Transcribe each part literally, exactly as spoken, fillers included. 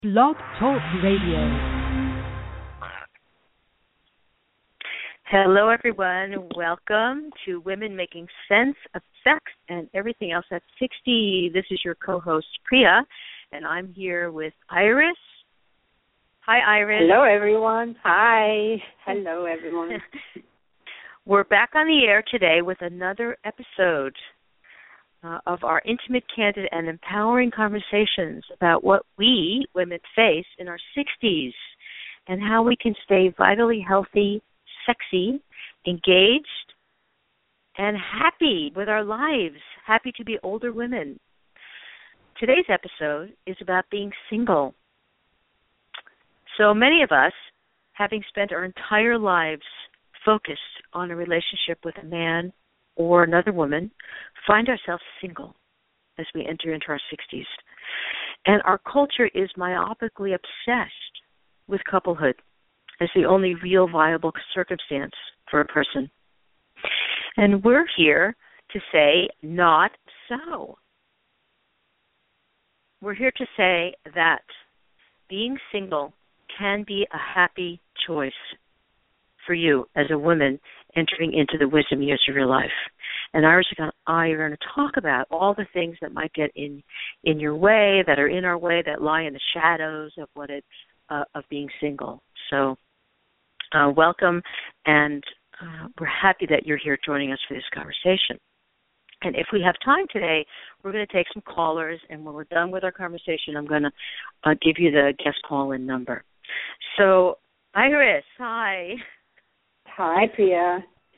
Blog Talk Radio. Hello, everyone. Welcome to Women Making Sense of Sex and Everything Else at sixty. This is your co-host, Priya, and I'm here with Iris. Hi, Iris. Hello, everyone. Hi. Hello, everyone. We're back on the air today with another episode uh, of our intimate, candid, and empowering conversations about what we women face in our sixties and how we can stay vitally healthy, sexy, engaged, and happy with our lives, happy to be older women. Today's episode is about being single. So many of us, having spent our entire lives focused on a relationship with a man or another woman, find ourselves single as we enter into our sixties. And our culture is myopically obsessed with couplehood as the only real viable circumstance for a person. And we're here to say, not so. We're here to say that being single can be a happy choice for you as a woman entering into the wisdom years of your life. And Iris and I are going to talk about all the things that might get in in your way, that are in our way, that lie in the shadows of what it uh, of being single. So uh, welcome, and uh, we're happy that you're here joining us for this conversation. And if we have time today, we're going to take some callers, and when we're done with our conversation, I'm going to uh, give you the guest call-in number. So, Iris, hi. Hi, Priya.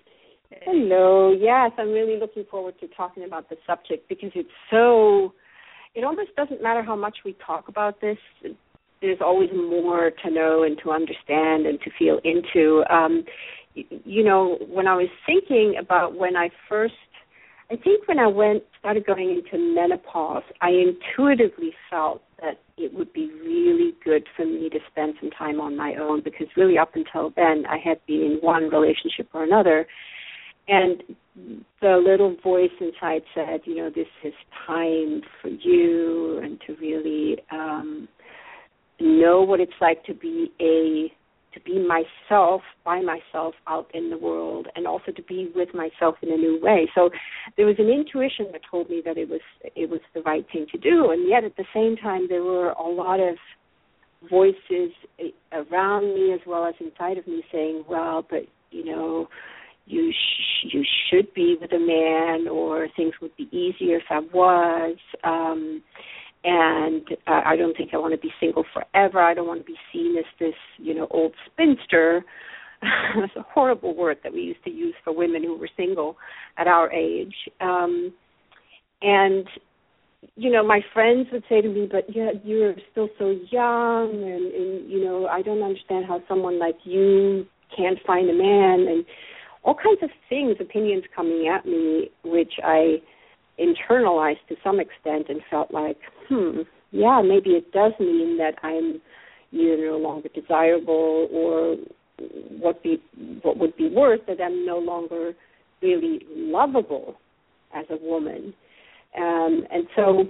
Hello. Yes, I'm really looking forward to talking about the subject because it's so, it almost doesn't matter how much we talk about this. There's always more to know and to understand and to feel into. Um, you, you know, when I was thinking about when I first, I think when I went started going into menopause, I intuitively felt that it would be really good for me to spend some time on my own because really up until then I had been in one relationship or another, and the little voice inside said, you know, this is time for you and to really um, know what it's like to be a to be myself, by myself out in the world, and also to be with myself in a new way. So there was an intuition that told me that it was it was the right thing to do, and yet at the same time there were a lot of voices around me as well as inside of me saying, well, but, you know, you sh- you should be with a man, or things would be easier if I was. Um And uh, I don't think I want to be single forever. I don't want to be seen as this, you know, old spinster. It's a horrible word that we used to use for women who were single at our age. Um, and, you know, my friends would say to me, but yeah, you're still so young, and, and, you know, I don't understand how someone like you can't find a man, and all kinds of things, opinions coming at me, which I internalized to some extent and felt like, hmm, yeah, maybe it does mean that I'm either no longer desirable, or what be what would be worse, that I'm no longer really lovable as a woman. Um, and so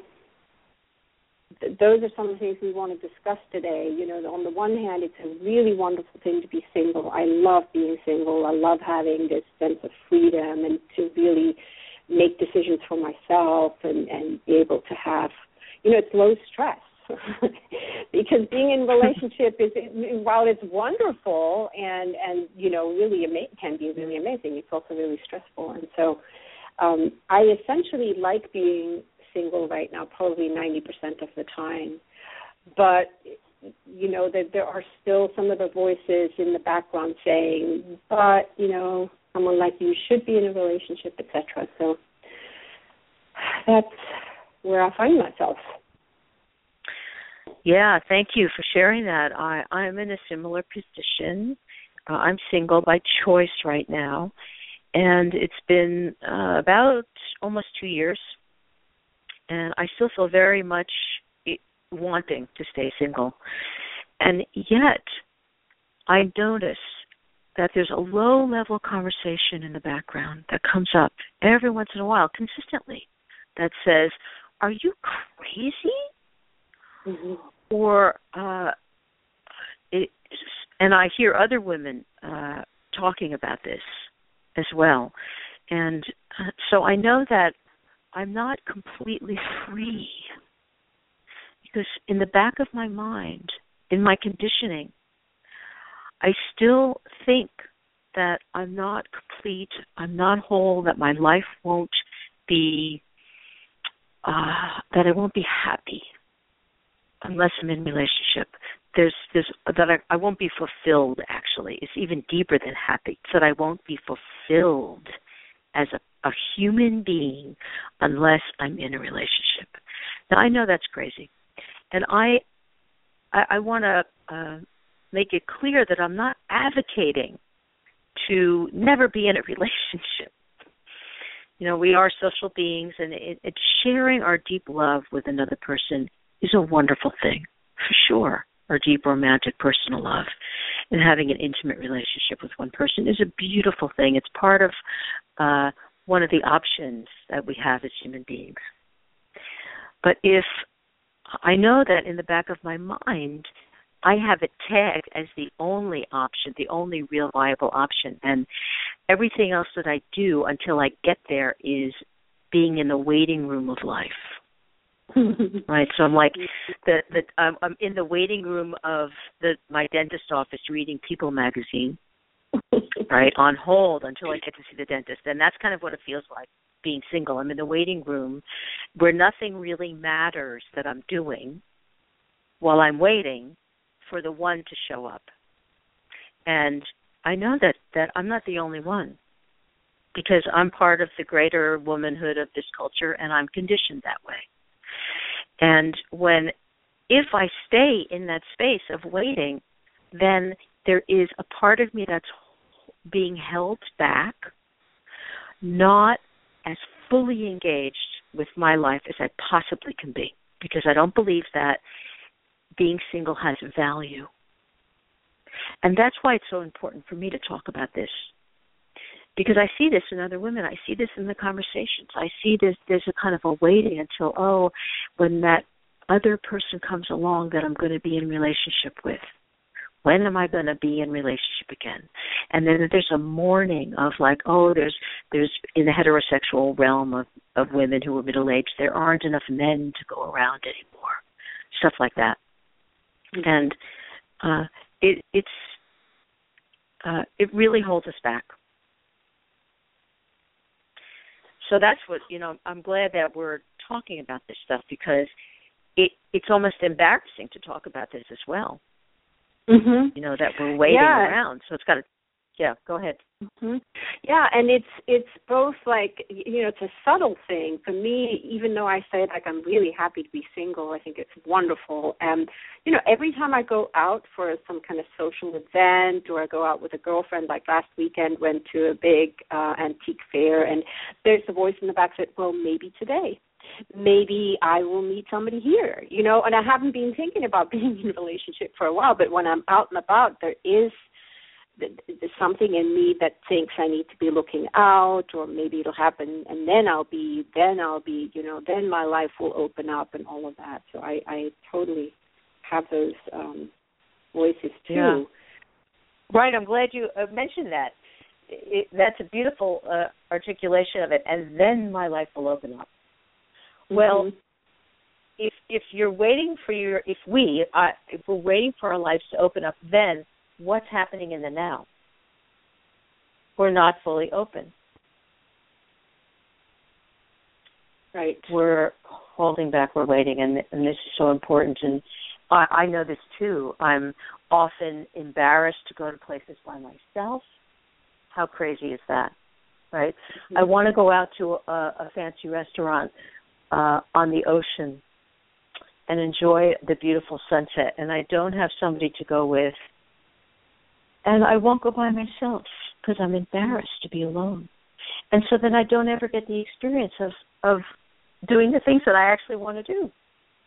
th- those are some of the things we want to discuss today. You know, on the one hand, it's a really wonderful thing to be single. I love being single. I love having this sense of freedom and to really make decisions for myself and, and be able to have, you know, it's low stress. Because being in a relationship is, while it's wonderful and, and you know, really ama- can be really amazing, it's also really stressful. And so um, I essentially like being single right now, probably ninety percent of the time. But, you know, that there are still some of the voices in the background saying, but, you know, someone like you should be in a relationship, et cetera. So that's where I find myself. Yeah, thank you for sharing that. I, I'm in a similar position. Uh, I'm single by choice right now, and it's been uh, about almost two years, and I still feel very much wanting to stay single. And yet I notice that there's a low-level conversation in the background that comes up every once in a while, consistently, that says, are you crazy? Mm-hmm. or uh, it, and I hear other women uh, talking about this as well. And uh, so I know that I'm not completely free, because in the back of my mind, in my conditioning, I still think that I'm not complete, I'm not whole, that my life won't be, uh, that I won't be happy unless I'm in relationship. There's, there's that I, I won't be fulfilled, actually. It's even deeper than happy. It's that I won't be fulfilled as a, a human being unless I'm in a relationship. Now, I know that's crazy. And I I, I want to uh, make it clear that I'm not advocating to never be in a relationship. You know, we are social beings, and it, it, sharing our deep love with another person is a wonderful thing, for sure. Our deep romantic personal love and having an intimate relationship with one person is a beautiful thing. It's part of uh, one of the options that we have as human beings. But if I know that in the back of my mind, I have it tagged as the only option, the only real viable option, and everything else that I do until I get there is being in the waiting room of life. Right, so I'm like, the the um, I'm in the waiting room of the my dentist office reading People magazine, right, on hold until I get to see the dentist, and that's kind of what it feels like being single. I'm in the waiting room where nothing really matters that I'm doing while I'm waiting for the one to show up, and I know that that I'm not the only one, because I'm part of the greater womanhood of this culture, and I'm conditioned that way. And when, if I stay in that space of waiting, then there is a part of me that's being held back, not as fully engaged with my life as I possibly can be, because I don't believe that being single has value. And that's why it's so important for me to talk about this, because I see this in other women. I see this in the conversations. I see this, there's a kind of a waiting until, oh, when that other person comes along that I'm going to be in relationship with. When am I going to be in relationship again? And then there's a mourning of like, oh, there's there's in the heterosexual realm of, of women who are middle-aged, there aren't enough men to go around anymore. Stuff like that. Mm-hmm. And uh, it, it's uh, it really holds us back. So that's what, you know, I'm glad that we're talking about this stuff, because it it's almost embarrassing to talk about this as well. Mm-hmm. You know, that we're waiting yeah. around. So it's got to, yeah, go ahead. Mm-hmm. Yeah, and it's it's both like, you know, it's a subtle thing. For me, even though I say like I'm really happy to be single, I think it's wonderful. And, you know, every time I go out for some kind of social event, or I go out with a girlfriend, like last weekend went to a big uh, antique fair, and there's a voice in the back that said, well, maybe today. Maybe I will meet somebody here, you know, and I haven't been thinking about being in a relationship for a while, but when I'm out and about, there is there's something in me that thinks I need to be looking out, or maybe it'll happen, and then I'll be, then I'll be, you know, then my life will open up and all of that. So I, I totally have those um, voices too. Yeah. Right, I'm glad you uh, mentioned that. It, that's a beautiful uh, articulation of it, and then my life will open up. Well, mm-hmm. if if you're waiting for your, if we, uh, if we're waiting for our lives to open up, then what's happening in the now? We're not fully open. Right. We're holding back, we're waiting, and, and this is so important. And I, I know this too. I'm often embarrassed to go to places by myself. How crazy is that, right? Mm-hmm. I want to go out to a, a fancy restaurant Uh, on the ocean and enjoy the beautiful sunset, and I don't have somebody to go with, and I won't go by myself because I'm embarrassed to be alone. And so then I don't ever get the experience of, of doing the things that I actually want to do.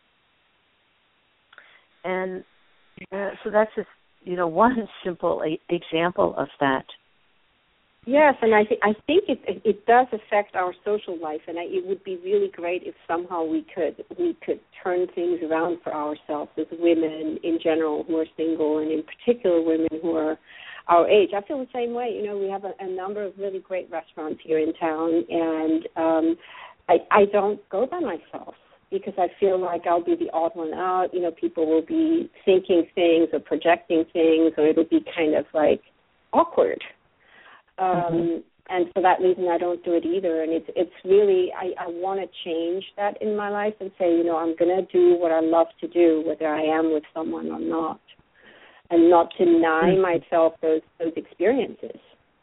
And uh, so that's just, you know, one simple a- example of that. Yes, and I, th- I think it, it it does affect our social life, and I, it would be really great if somehow we could we could turn things around for ourselves as women in general who are single, and in particular women who are our age. I feel the same way. You know, we have a, a number of really great restaurants here in town, and um, I I don't go by myself because I feel like I'll be the odd one out. You know, people will be thinking things or projecting things, or it'll be kind of like awkward. Um, mm-hmm. And for that reason, I don't do it either. And it's it's really, I, I want to change that in my life and say, you know, I'm going to do what I love to do, whether I am with someone or not, and not deny mm-hmm. myself those those experiences.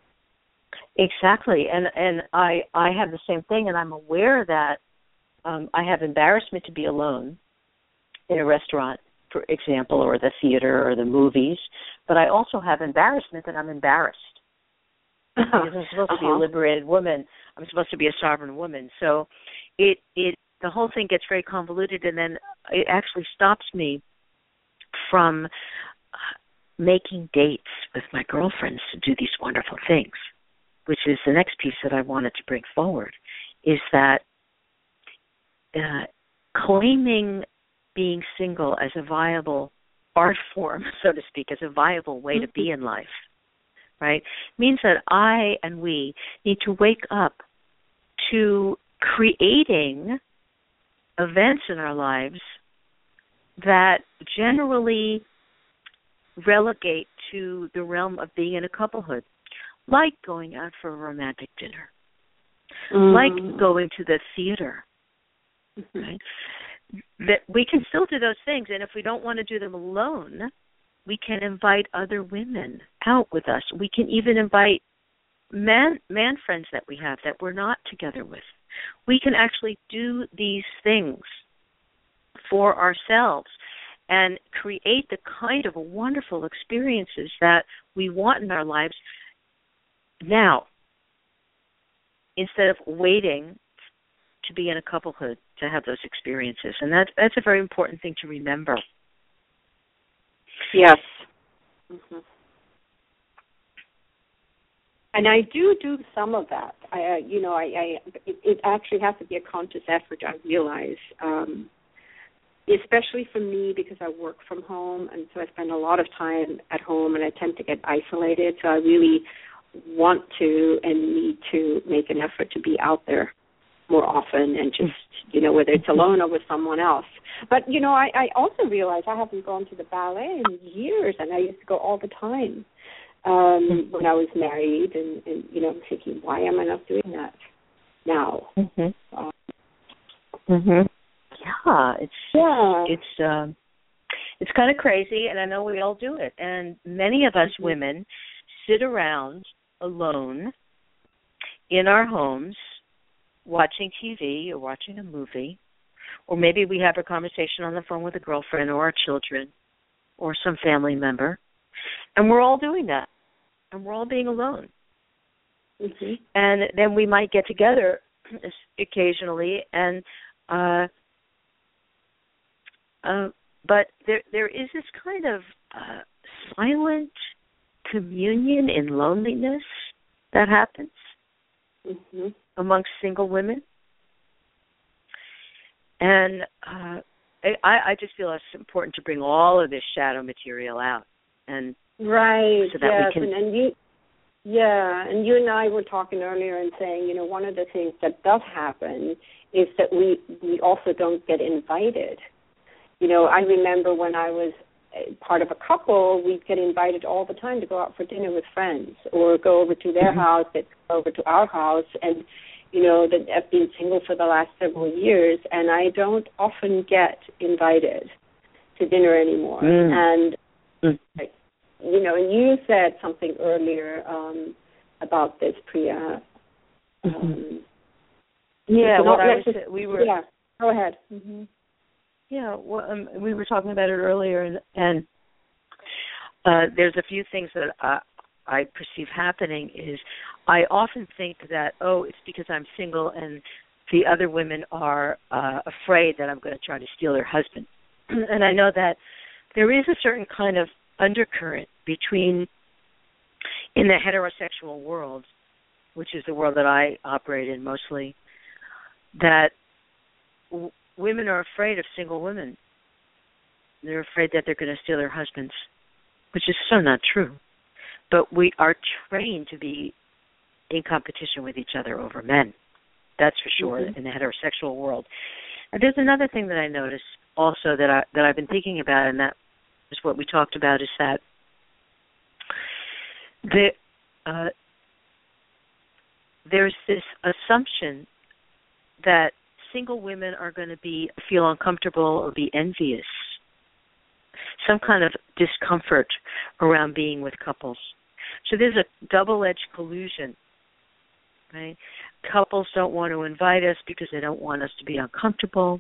Exactly. And and I, I have the same thing, and I'm aware that um, I have embarrassment to be alone in a restaurant, for example, or the theater or the movies, but I also have embarrassment that I'm embarrassed. Because I'm supposed uh-huh. to be a liberated woman. I'm supposed to be a sovereign woman. So it it the whole thing gets very convoluted, and then it actually stops me from making dates with my girlfriends to do these wonderful things, which is the next piece that I wanted to bring forward, is that uh, claiming being single as a viable art form, so to speak, as a viable way to be in life, right, means that I and we need to wake up to creating events in our lives that generally relegate to the realm of being in a couplehood, like going out for a romantic dinner, mm. like going to the theater, mm-hmm. right? That we can still do those things, and if we don't want to do them alone, we can invite other women out with us. We can even invite man man friends that we have that we're not together with. We can actually do these things for ourselves and create the kind of wonderful experiences that we want in our lives now, instead of waiting to be in a couplehood to have those experiences. And that, that's a very important thing to remember. Yes. Mm-hmm. And I do do some of that. I, uh, you know, I, I it, it actually has to be a conscious effort, I realize, um, especially for me because I work from home, and so I spend a lot of time at home, and I tend to get isolated. So I really want to and need to make an effort to be out there more often, and just, you know, whether it's alone or with someone else. But, you know, I, I also realize I haven't gone to the ballet in years, and I used to go all the time um, when I was married, and, and, you know, I'm thinking, why am I not doing that now? Mm-hmm. Um, mm-hmm. Yeah, it's, yeah. it's, um, it's kind of crazy, and I know we all do it. And many of us mm-hmm. women sit around alone in our homes watching T V or watching a movie, or maybe we have a conversation on the phone with a girlfriend or our children or some family member, and we're all doing that, and we're all being alone. Mm-hmm. And then we might get together occasionally, and uh, uh, but there there is this kind of uh, silent communion in loneliness that happens. Mm-hmm. amongst single women. And uh, I, I just feel it's important to bring all of this shadow material out. And right, so that yes. we can... And, and you, yeah, and you and I were talking earlier and saying, you know, one of the things that does happen is that we, we also don't get invited. You know, I remember when I was part of a couple, we'd get invited all the time to go out for dinner with friends or go over to their mm-hmm. house, they'd go over to our house. And, you know, that I've been single for the last several years, and I don't often get invited to dinner anymore. Mm. And, mm. you know, and you said something earlier um, about this, Priya. Um, mm-hmm. Yeah, what I was, we were... Yeah, go ahead. Mm-hmm. Yeah, well, um, we were talking about it earlier, and, and uh, there's a few things that uh, I perceive happening is I often think that, oh, it's because I'm single and the other women are uh, afraid that I'm going to try to steal their husband. And I know that there is a certain kind of undercurrent between, in the heterosexual world, which is the world that I operate in mostly, that w- women are afraid of single women. They're afraid that they're going to steal their husbands, which is so not true. But we are trained to be in competition with each other over men. That's for sure, mm-hmm. in the heterosexual world. And there's another thing that I noticed also that I that I've been thinking about, and that is what we talked about, is that the uh, there's this assumption that single women are going to be feel uncomfortable or be envious, some kind of discomfort around being with couples. So there's a double-edged collusion, right? Couples don't want to invite us because they don't want us to be uncomfortable.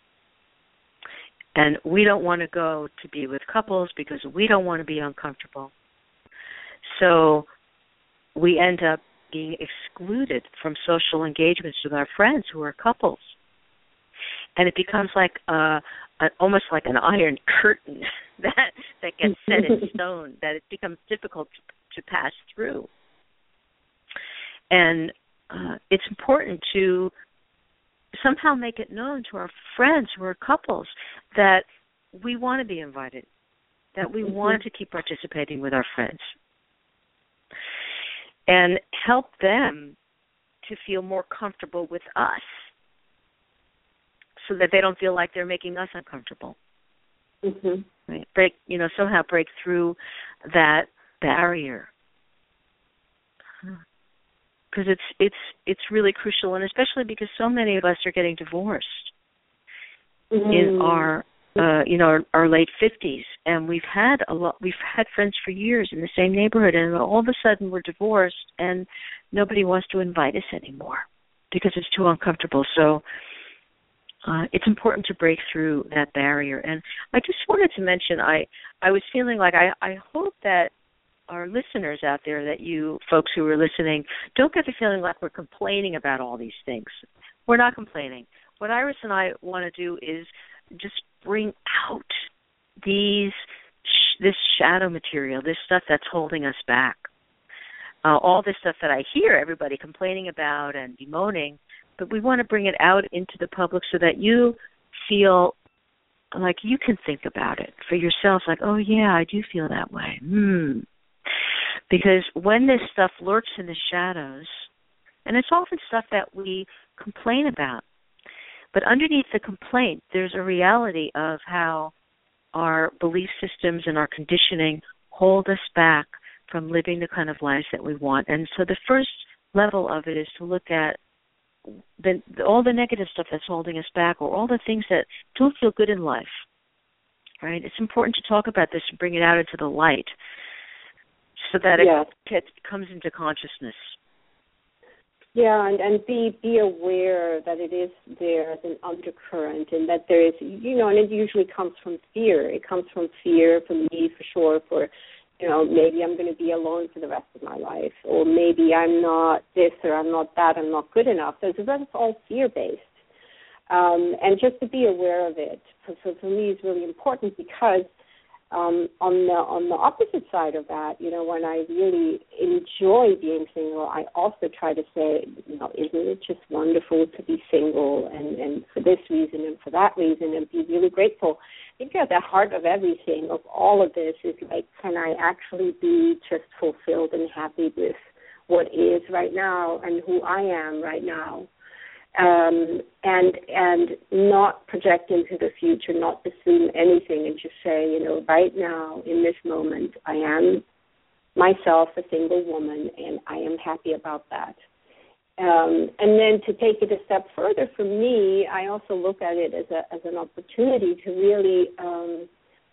And we don't want to go to be with couples because we don't want to be uncomfortable. So we end up being excluded from social engagements with our friends who are couples. And it becomes like uh, a, almost like an iron curtain that that gets set in stone, that it becomes difficult to, to pass through. And uh, it's important to somehow make it known to our friends who are couples that we want to be invited, that we mm-hmm. want to keep participating with our friends, and help them to feel more comfortable with us so that they don't feel like they're making us uncomfortable. Mm-hmm. Right? Break, you know, somehow break through that barrier. Because it's it's it's really crucial, and especially because so many of us are getting divorced mm-hmm. in our uh, you know our, our late fifties, and we've had a lot. We've had friends for years in the same neighborhood, and all of a sudden we're divorced, and nobody wants to invite us anymore because it's too uncomfortable. So uh, it's important to break through that barrier. And I just wanted to mention, I I was feeling like I I hope that our listeners out there, that you folks who are listening, don't get the feeling like we're complaining about all these things. We're not complaining. What Iris and I want to do is just bring out these this shadow material, this stuff that's holding us back. Uh, all this stuff that I hear everybody complaining about and bemoaning, but we want to bring it out into the public so that you feel like you can think about it for yourself, like, oh, yeah, I do feel that way. Hmm. Because when this stuff lurks in the shadows, and it's often stuff that we complain about, but underneath the complaint, there's a reality of how our belief systems and our conditioning hold us back from living the kind of lives that we want. And so the first level of it is to look at the, all the negative stuff that's holding us back, or all the things that don't feel good in life, right? It's important to talk about this and bring it out into the light, so that it yeah. gets, comes into consciousness. Yeah, and, and be be aware that it is there as an undercurrent, and that there is, you know, and it usually comes from fear. It comes from fear for me, for sure, for, you know, maybe I'm going to be alone for the rest of my life, or maybe I'm not this, or I'm not that, I'm not good enough. So that's all fear-based. Um, and just to be aware of it, so, so for me it's really important, because Um, on the on the opposite side of that, you know, when I really enjoy being single, I also try to say, you know, isn't it just wonderful to be single, and, and for this reason and for that reason, and be really grateful. I think at the heart of everything, of all of this, is like, can I actually be just fulfilled and happy with what is right now and who I am right now? Um, and and not project into the future, not assume anything, and just say, you know, right now, in this moment, I am myself, a single woman, and I am happy about that. Um, and then to take it a step further, for me, I also look at it as a as an opportunity to really um,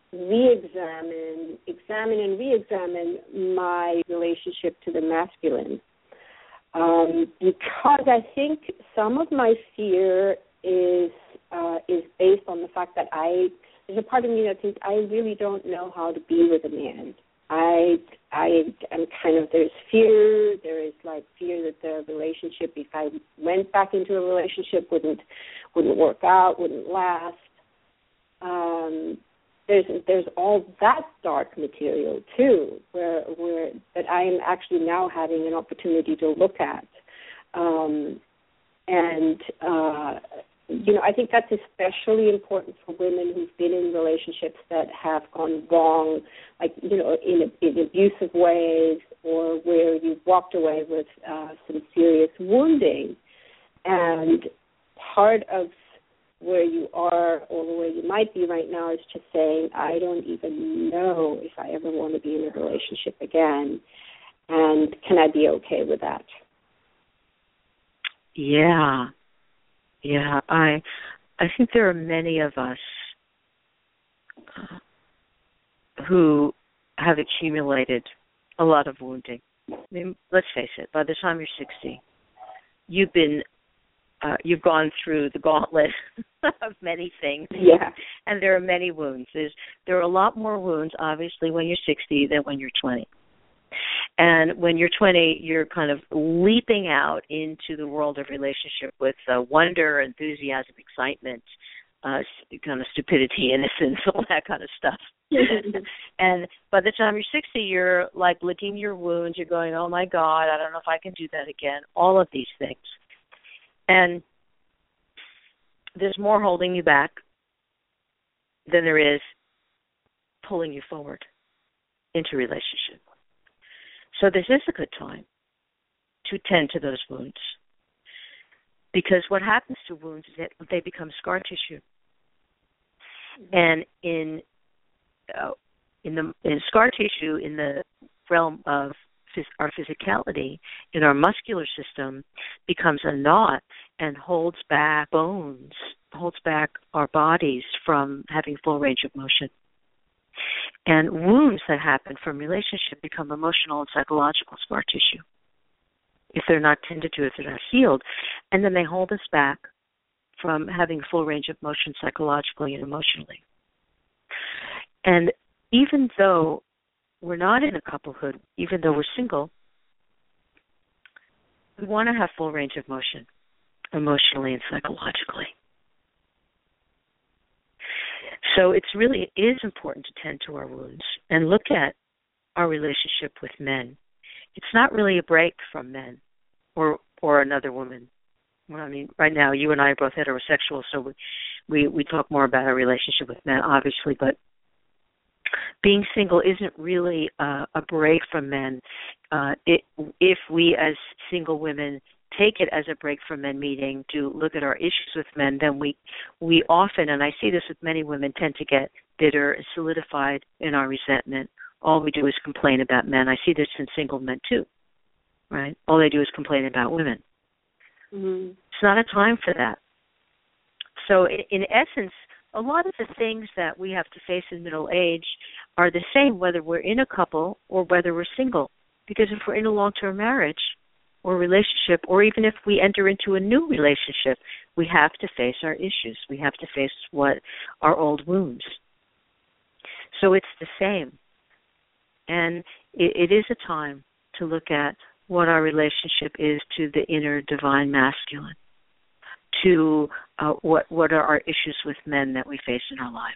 re-examine, examine and re-examine my relationship to the masculine. Um, because I think some of my fear is uh, is based on the fact that I there's a part of me that thinks I really don't know how to be with a man. I I am kind of there's fear. There is like fear that the relationship, if I went back into a relationship, wouldn't wouldn't work out, wouldn't last. Um, there's there's all that dark material too, where where that I am actually now having an opportunity to look at, um, and uh, you know I think that's especially important for women who've been in relationships that have gone wrong, like you know in, in abusive ways, or where you've walked away with uh, some serious wounding, and part of where you are or where you might be right now is just saying, I don't even know if I ever want to be in a relationship again, and can I be okay with that? Yeah, yeah. I I think there are many of us uh, who have accumulated a lot of wounding. I mean, let's face it, by the time you're sixty, you've been Uh, you've gone through the gauntlet of many things. Yeah. And there are many wounds. There's, there are a lot more wounds, obviously, when you're sixty than when you're twenty. And when you're twenty, you're kind of leaping out into the world of relationship with uh, wonder, enthusiasm, excitement, uh, kind of stupidity, innocence, all that kind of stuff. And by the time you're sixty, you're like licking your wounds. You're going, oh, my God, I don't know if I can do that again. All of these things. And there's more holding you back than there is pulling you forward into relationship. So this is a good time to tend to those wounds. Because what happens to wounds is that they become scar tissue. And in uh, in the in scar tissue, in the realm of our physicality, in our muscular system, becomes a knot and holds back bones, holds back our bodies from having full range of motion. And wounds that happen from relationship become emotional and psychological scar tissue if they're not tended to, if they're not healed. And then they hold us back from having full range of motion psychologically and emotionally. And even though we're not in a couplehood, even though we're single, we want to have full range of motion, emotionally and psychologically. So it's really, it is important to tend to our wounds and look at our relationship with men. It's not really a break from men or or another woman. Well, I mean, right now, you and I are both heterosexual, so we, we, we talk more about our relationship with men, obviously, but being single isn't really uh, a break from men. Uh, it, if we as single women take it as a break from men meeting to look at our issues with men, then we we often, and I see this with many women, tend to get bitter and solidified in our resentment. All we do is complain about men. I see this in single men too, right? All they do is complain about women. Mm-hmm. It's not a time for that. So in, in essence, a lot of the things that we have to face in middle age are the same whether we're in a couple or whether we're single. Because if we're in a long-term marriage or relationship, or even if we enter into a new relationship, we have to face our issues. We have to face what our old wounds. So it's the same. And it, it is a time to look at what our relationship is to the inner divine masculine, to uh, what what are our issues with men that we face in our lives.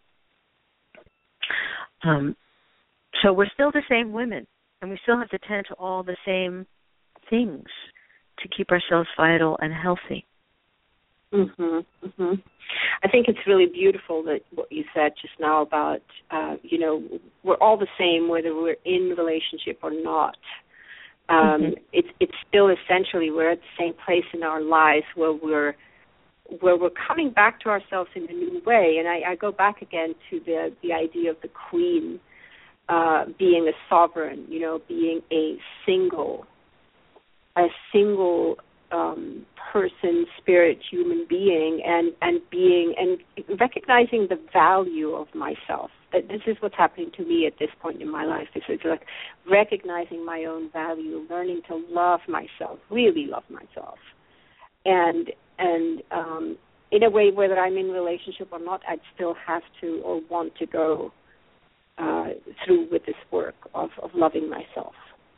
Um, so we're still the same women, and we still have to tend to all the same things to keep ourselves vital and healthy. Mhm. Mhm. I think it's really beautiful that what you said just now about uh, you know, we're all the same whether we're in relationship or not. Um, mm-hmm. It's it's still essentially we're at the same place in our lives where we're where we're coming back to ourselves in a new way. And I, I go back again to the the idea of the queen uh, being a sovereign, you know, being a single, a single um, person, spirit, human being, and and being and recognizing the value of myself. This is what's happening to me at this point in my life. This is like recognizing my own value, learning to love myself, really love myself, and and um, in a way, whether I'm in a relationship or not, I'd still have to or want to go uh, through with this work of, of loving myself.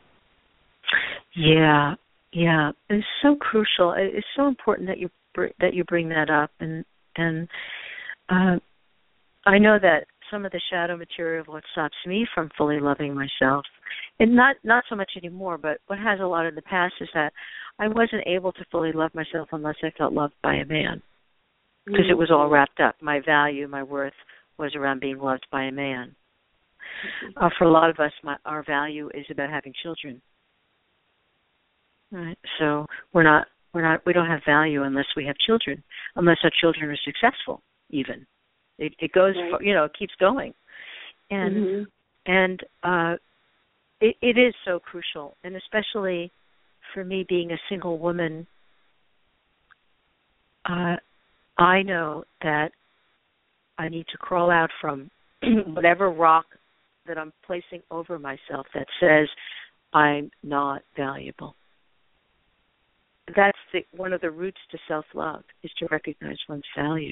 Yeah, yeah, it's so crucial. It's so important that you br- that you bring that up, and and uh, I know that some of the shadow material of what stops me from fully loving myself. And not not so much anymore, but what has a lot in the past is that I wasn't able to fully love myself unless I felt loved by a man. Because mm-hmm. it was all wrapped up. My value, my worth was around being loved by a man. Mm-hmm. Uh, for a lot of us, my, our value is about having children. Right? So we're not, we're not, we don't have value unless we have children, unless our children are successful, even. It, it goes, right. you know, it keeps going. And, mm-hmm. and uh, it, it is so crucial, and especially for me being a single woman, uh, I know that I need to crawl out from whatever rock that I'm placing over myself that says I'm not valuable. That's the, one of the roots to self-love, is to recognize one's value.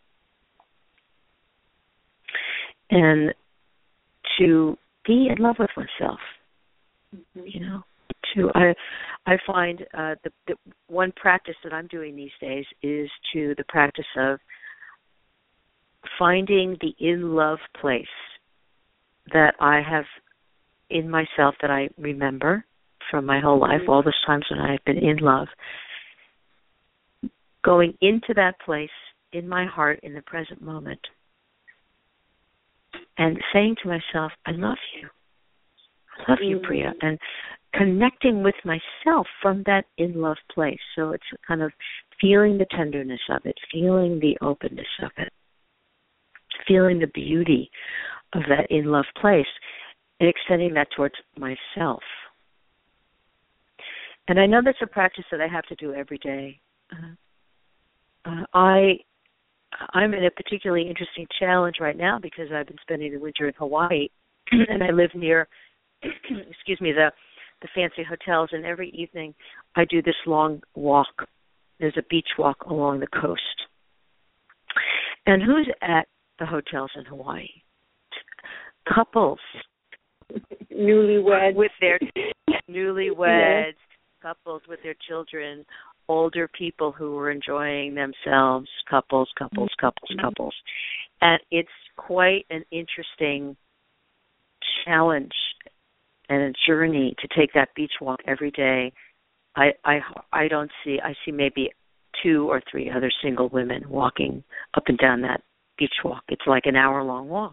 And to be in love with oneself, mm-hmm. you know. To I, I find uh, the, the one practice that I'm doing these days is to the practice of finding the in-love place that I have in myself that I remember from my whole life, all those times when I've been in love, going into that place in my heart in the present moment and saying to myself, I love you. I love you, Priya, and connecting with myself from that in-love place. So it's kind of feeling the tenderness of it, feeling the openness of it, feeling the beauty of that in-love place, and extending that towards myself. And I know that's a practice that I have to do every day. Uh, uh, I, I'm in a particularly interesting challenge right now because I've been spending the winter in Hawaii, and I live near, excuse me, the the fancy hotels, and every evening I do this long walk. There's a beach walk along the coast. And who's at the hotels in Hawaii? Couples. Newlyweds. With their newlyweds, yes. Couples with their children, older people who are enjoying themselves, couples, couples, couples, mm-hmm. couples. And it's quite an interesting challenge and a journey to take that beach walk every day. I, I, I don't see, I see maybe two or three other single women walking up and down that beach walk. It's like an hour-long walk.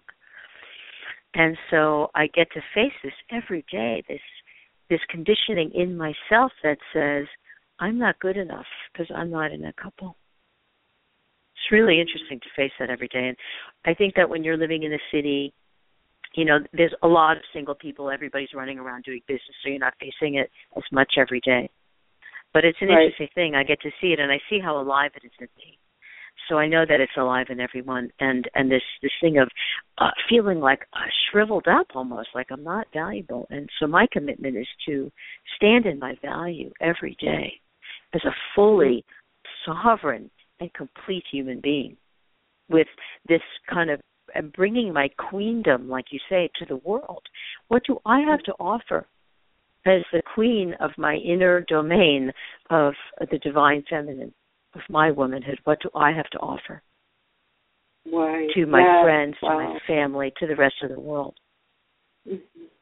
And so I get to face this every day, this this conditioning in myself that says, I'm not good enough because I'm not in a couple. It's really interesting to face that every day. And I think that when you're living in a city, you know, there's a lot of single people. Everybody's running around doing business, so you're not facing it as much every day. But it's an right. interesting thing. I get to see it, and I see how alive it is in me. So I know that it's alive in everyone. And, and this, this thing of uh, feeling like uh, shriveled up almost, like I'm not valuable. And so my commitment is to stand in my value every day as a fully sovereign and complete human being with this kind of and bringing my queendom, like you say, to the world. What do I have to offer as the queen of my inner domain of the divine feminine, of my womanhood? What do I have to offer Why, to my yeah, friends, wow. to my family, to the rest of the world? Mm-hmm.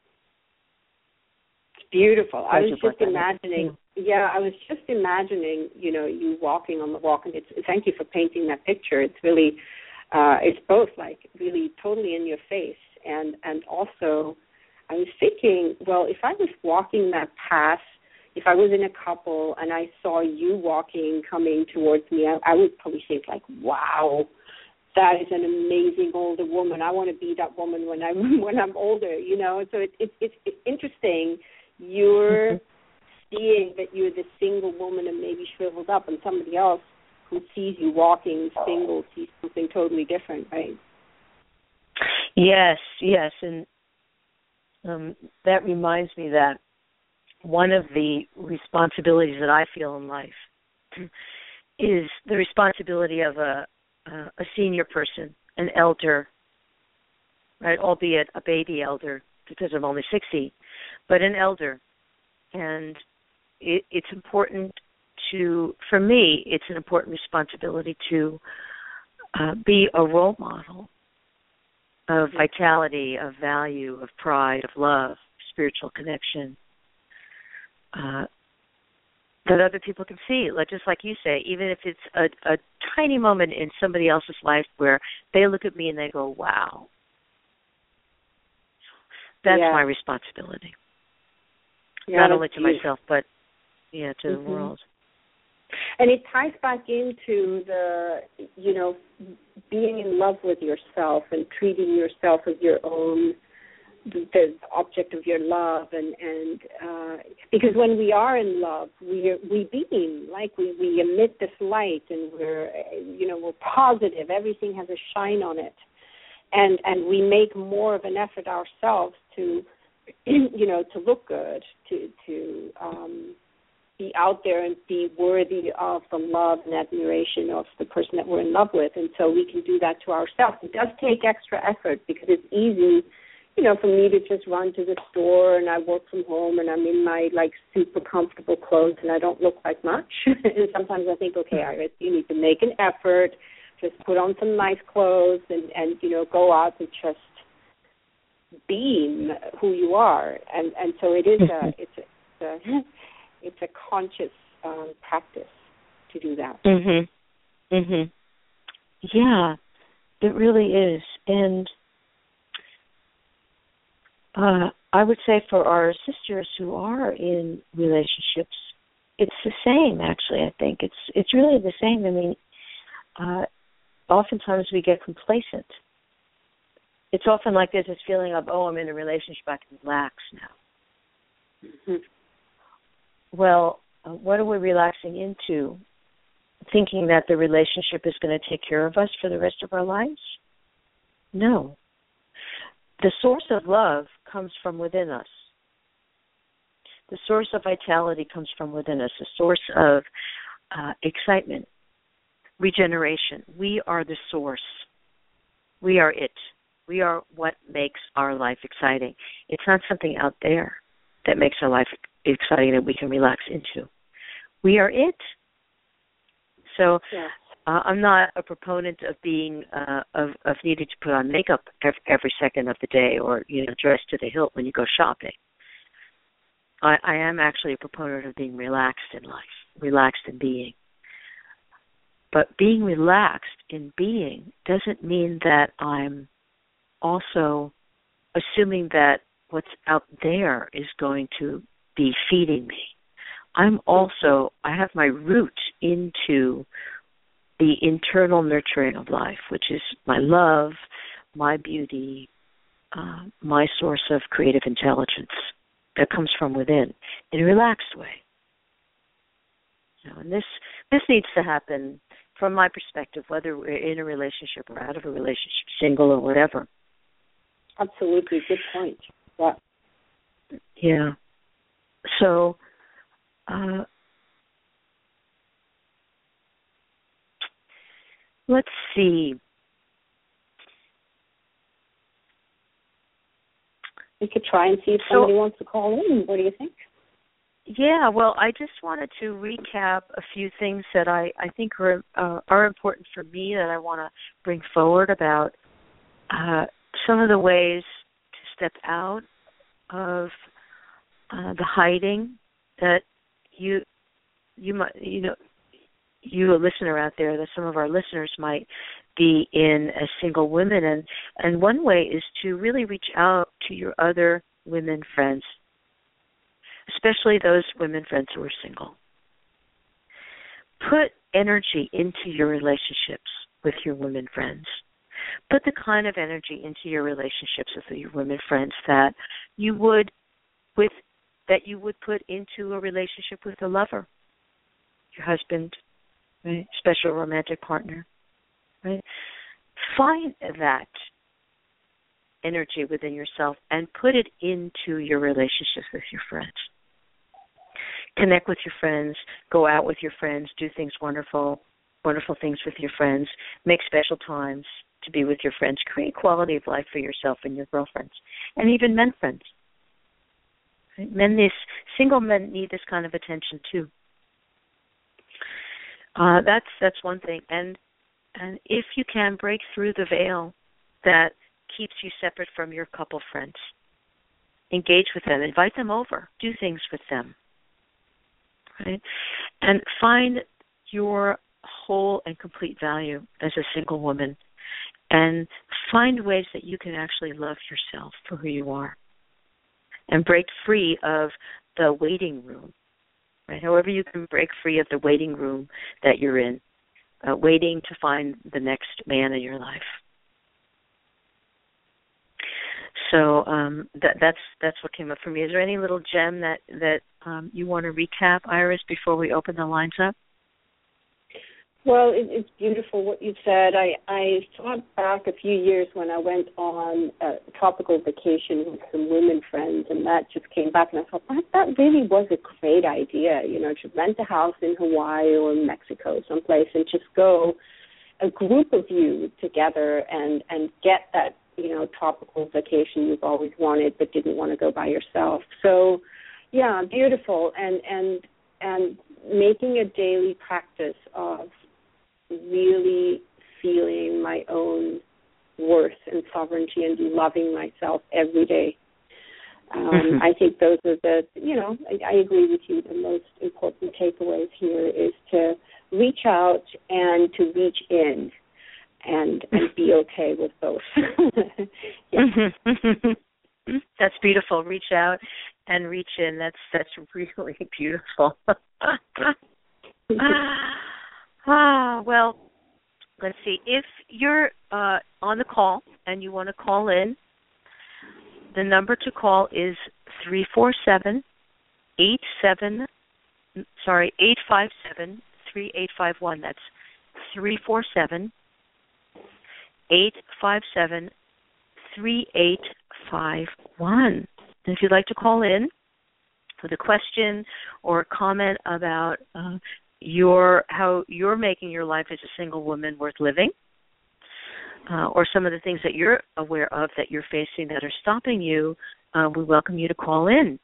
It's beautiful. I was just that. imagining, yeah, I was just imagining, you know, you walking on the walk, and it's, thank you for painting that picture. It's really... Uh, it's both like really totally in your face, and, and also I was thinking, well, if I was walking that path, if I was in a couple and I saw you walking, coming towards me, I, I would probably think like, wow, that is an amazing older woman. I want to be that woman when I'm when I'm older, you know. So it, it, it, it's interesting. You're mm-hmm. seeing that you're the single woman and maybe shriveled up, and somebody else who sees you walking single sees something totally different, right? Yes, yes, and um, that reminds me that one of the responsibilities that I feel in life is the responsibility of a uh, a senior person, an elder, right? Albeit a baby elder because I'm only sixty, but an elder, and it, it's important. To, for me, it's an important responsibility to uh, be a role model of vitality, of value, of pride, of love, spiritual connection, uh, that other people can see. Like, just like you say, even if it's a, a tiny moment in somebody else's life where they look at me and they go, wow. That's yeah. my responsibility. Yeah, Not only to huge. myself, but yeah, to mm-hmm. the world. And it ties back into the, you know, being in love with yourself and treating yourself as your own, the object of your love. And, and uh, because when we are in love, we we beam, like we, we emit this light, and we're, you know, we're positive. Everything has a shine on it. And and we make more of an effort ourselves to, you know, to look good, to, to um, be out there and be worthy of the love and admiration of the person that we're in love with. And so we can do that to ourselves. It does take extra effort because it's easy, you know, for me to just run to the store and I work from home and I'm in my, like, super comfortable clothes and I don't look like much. And sometimes I think, okay, Iris, you need to make an effort, just put on some nice clothes and, and you know, go out and just beam who you are. And, and so it is a, it's a, it's a It's a conscious um, practice to do that. Mhm. Mhm. Yeah, it really is. And uh, I would say for our sisters who are in relationships, it's the same. Actually, I think it's it's really the same. I mean, uh, oftentimes we get complacent. It's often like there's this feeling of, oh, I'm in a relationship, I can relax now. Mm-hmm. Well, uh, what are we relaxing into? Thinking that the relationship is going to take care of us for the rest of our lives? No. The source of love comes from within us. The source of vitality comes from within us. The source of uh, excitement, regeneration. We are the source. We are it. We are what makes our life exciting. It's not something out there that makes our life exciting that we can relax into. We are it. So yes. uh, I'm not a proponent of being uh, of, of needing to put on makeup every, every second of the day, or you know, dress to the hilt when you go shopping. I, I am actually a proponent of being relaxed in life, relaxed in being. But being relaxed in being doesn't mean that I'm also assuming that what's out there is going to be feeding me. I'm also, I have my root into the internal nurturing of life, which is my love, my beauty, uh, my source of creative intelligence that comes from within in a relaxed way. You know, and this this needs to happen from my perspective, whether we're in a relationship or out of a relationship, single or whatever. Absolutely, good point. Yeah. Yeah. So, uh, let's see. We could try and see if somebody so, wants to call in. What do you think? Yeah, well, I just wanted to recap a few things that I, I think are uh, are important for me that I want to bring forward about uh, some of the ways to step out of uh, the hiding that you you might you know you a listener out there, that some of our listeners might be in as single women, and and one way is to really reach out to your other women friends, especially those women friends who are single. Put energy into your relationships with your women friends. Put the kind of energy into your relationships with your women friends that you would with that you would put into a relationship with a lover, your husband, right? Special romantic partner, right? Find that energy within yourself and put it into your relationships with your friends. Connect with your friends, go out with your friends, do things wonderful, wonderful things with your friends, make special times to be with your friends, create quality of life for yourself and your girlfriends, and even men friends. Men, this single men need this kind of attention too. Uh, that's that's one thing, and and if you can break through the veil that keeps you separate from your couple friends. Engage with them. Invite them over. Do things with them. Right? And find your whole and complete value as a single woman. And find ways that you can actually love yourself for who you are. And break free of the waiting room. Right? However you can break free of the waiting room that you're in. Uh, waiting to find the next man in your life. So um, that, that's that's what came up for me. Is there any little gem that that um, you want to recap, Iris, before we open the lines up? Well, it, it's beautiful what you said. I, I thought back a few years when I went on a tropical vacation with some women friends, and that just came back, and I thought, that, that really was a great idea, you know, to rent a house in Hawaii or in Mexico someplace and just go, a group of you together and, and get that, you know, tropical vacation you've always wanted but didn't want to go by yourself. So, yeah, beautiful, and and and making a daily practice of really feeling my own worth and sovereignty and loving myself every day. Um, mm-hmm. I think those are the, you know, I, I agree with you, the most important takeaways here is to reach out and to reach in and, and be okay with both. Yeah. Mm-hmm. That's beautiful. Reach out and reach in. That's, that's really beautiful. Ah, well, let's see. If you're uh, on the call and you want to call in, the number to call is three four seven, eight seven, sorry, eight five seven, three eight five one. That's three four seven, eight five seven, three eight five one. And if you'd like to call in with a question or a comment about uh, your how you're making your life as a single woman worth living, uh, or some of the things that you're aware of that you're facing that are stopping you, uh, we welcome you to call in.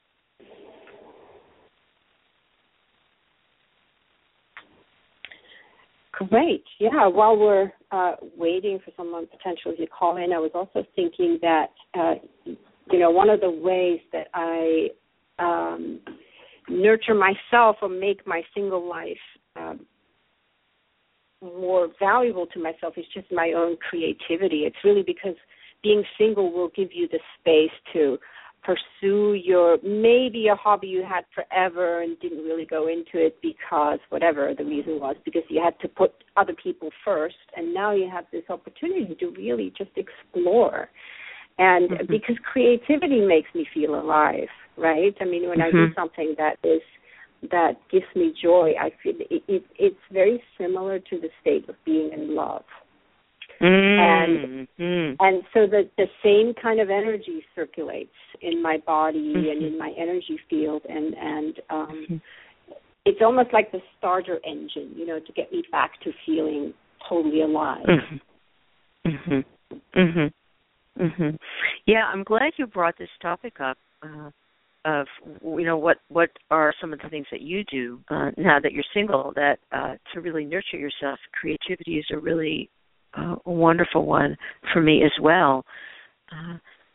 Great. Yeah, while we're uh, waiting for someone potentially to call in, I was also thinking that, uh, you know, one of the ways that I um, nurture myself or make my single life um, more valuable to myself is just my own creativity. It's really because being single will give you the space to pursue your, maybe a hobby you had forever and didn't really go into it because whatever the reason was, because you had to put other people first, and now you have this opportunity to really just explore. And mm-hmm. because creativity makes me feel alive, right? I mean, when mm-hmm. I do something that is that gives me joy, I feel it, it, it's very similar to the state of being in love. Mm-hmm. And and so the, the same kind of energy circulates in my body mm-hmm. and in my energy field, and, and um, mm-hmm. it's almost like the starter engine, you know, to get me back to feeling totally alive. Mm-hmm. Mm-hmm. Mm-hmm. Mm-hmm. Yeah, I'm glad you brought this topic up uh, of, you know, what, what are some of the things that you do uh, now that you're single that uh, to really nurture yourself. Creativity is a really uh, a wonderful one for me as well. Uh,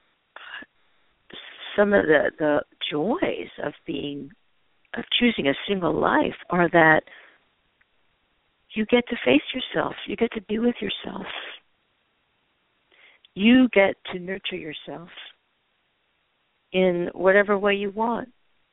some of the, the joys of being, of choosing a single life are that you get to face yourself. You get to be with yourself. You get to nurture yourself in whatever way you want.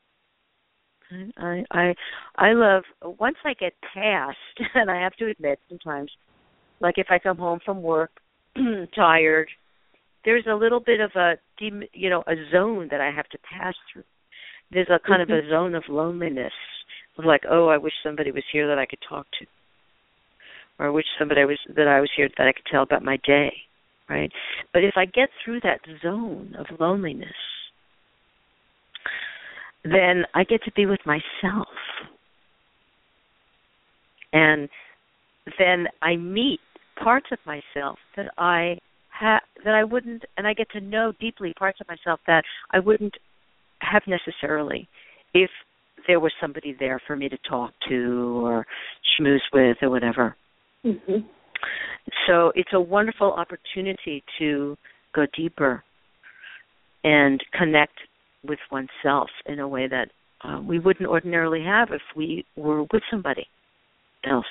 I, I, I love, once I get past, and I have to admit sometimes, like if I come home from work tired, there's a little bit of a, you know, a zone that I have to pass through. There's a kind mm-hmm. of a zone of loneliness, of like, oh, I wish somebody was here that I could talk to, or I wish somebody was that I was here that I could tell about my day, right? But if I get through that zone of loneliness, then I get to be with myself, and then I meet parts of myself that I ha- that I wouldn't, and I get to know deeply parts of myself that I wouldn't have necessarily if there was somebody there for me to talk to or schmooze with or whatever. Mm-hmm. So it's a wonderful opportunity to go deeper and connect with oneself in a way that uh, we wouldn't ordinarily have if we were with somebody else.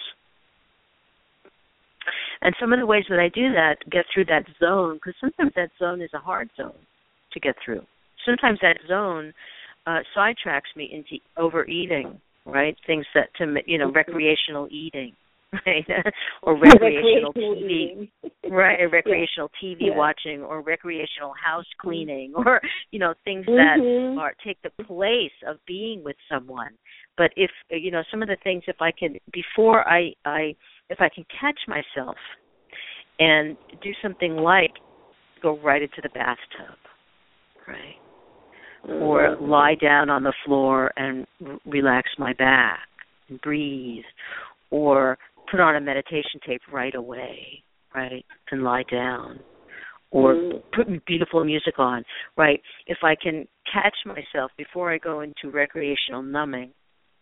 And some of the ways that I do that, get through that zone, because sometimes that zone is a hard zone to get through. Sometimes that zone uh, sidetracks me into overeating, right? Things that, to you know, recreational eating, right? Or recreational, recreational T V, right? Or recreational yeah. T V yeah. watching, or recreational house cleaning, or, you know, things mm-hmm. that are take the place of being with someone. But if, you know, some of the things, if I can, before I, I if I can catch myself and do something like go right into the bathtub, right? Mm-hmm. Or lie down on the floor and r- relax my back and breathe, or put on a meditation tape right away, right, and lie down, or mm-hmm. put beautiful music on, right? If I can catch myself before I go into recreational numbing,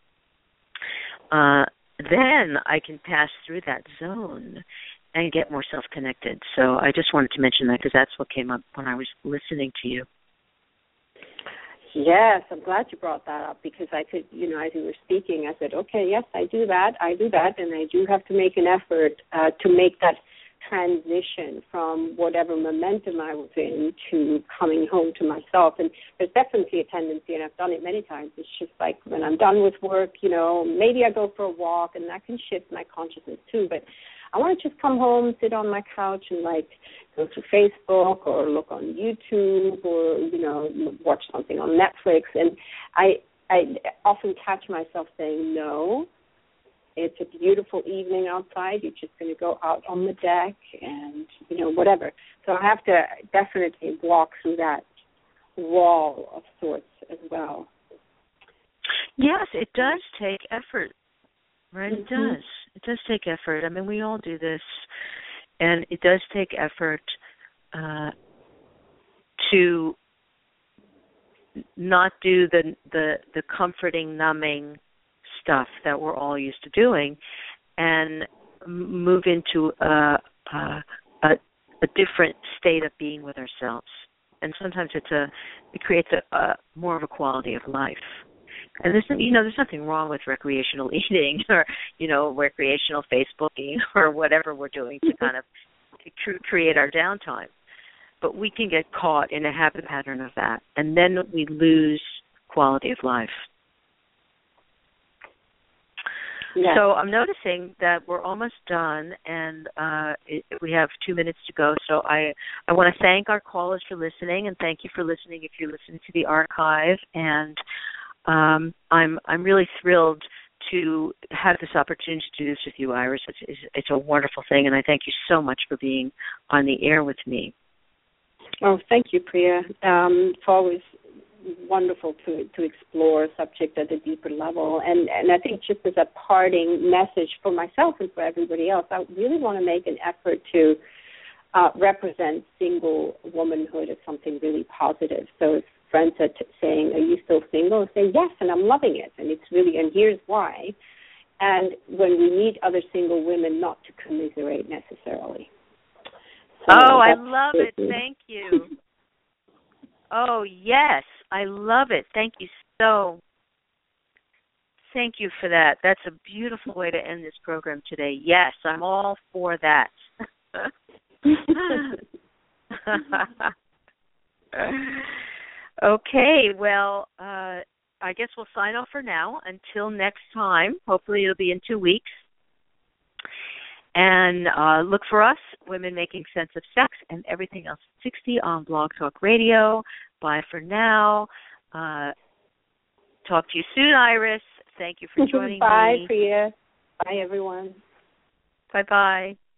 uh, then I can pass through that zone and get more self-connected. So I just wanted to mention that because that's what came up when I was listening to you. Yes, I'm glad you brought that up, because I could, you know, as you were speaking, I said, okay, yes, I do that, I do that, and I do have to make an effort uh, to make that transition from whatever momentum I was in to coming home to myself. And there's definitely a tendency, and I've done it many times, it's just like when I'm done with work, you know, maybe I go for a walk, and that can shift my consciousness too, but I want to just come home, sit on my couch, and, like, go to Facebook or look on YouTube or, you know, watch something on Netflix. And I I often catch myself saying, no, it's a beautiful evening outside. You're just going to go out on the deck and, you know, whatever. So I have to definitely walk through that wall of sorts as well. Yes, it does take effort, right? Mm-hmm. It does. It does take effort. I mean, we all do this, and it does take effort uh, to not do the, the the comforting, numbing stuff that we're all used to doing, and move into a, a, a, a different state of being with ourselves. And sometimes it's a it creates a, a more of a quality of life. And there's, you know, there's nothing wrong with recreational eating or, you know, recreational Facebooking or whatever we're doing to kind of to create our downtime. But we can get caught in a habit pattern of that, and then we lose quality of life. Yeah. So I'm noticing that we're almost done, and uh, it, we have two minutes to go. So I, I want to thank our callers for listening, and thank you for listening if you're listening to the archive. And um, I'm I'm really thrilled to have this opportunity to do this with you, Iris. It's, it's, it's a wonderful thing, and I thank you so much for being on the air with me. Oh, thank you, Priya. Um, it's always wonderful to to explore a subject at a deeper level. And, and I think just as a parting message for myself and for everybody else, I really want to make an effort to uh, represent single womanhood as something really positive. So if friends are t- saying, are you still single? I say, yes, and I'm loving it. And it's really, and here's why. And when we meet other single women, not to commiserate necessarily. So oh, I love it. Thank you. Oh, yes. I love it. Thank you so. Thank you for that. That's a beautiful way to end this program today. Yes, I'm all for that. Okay, well, uh, I guess we'll sign off for now. Until next time. Hopefully it'll be in two weeks. And uh, look for us, Women Making Sense of Sex and Everything Else at sixty on Blog Talk Radio. Bye for now. Uh, talk to you soon, Iris. Thank you for joining Bye, me. Priya. Bye, everyone. Bye-bye.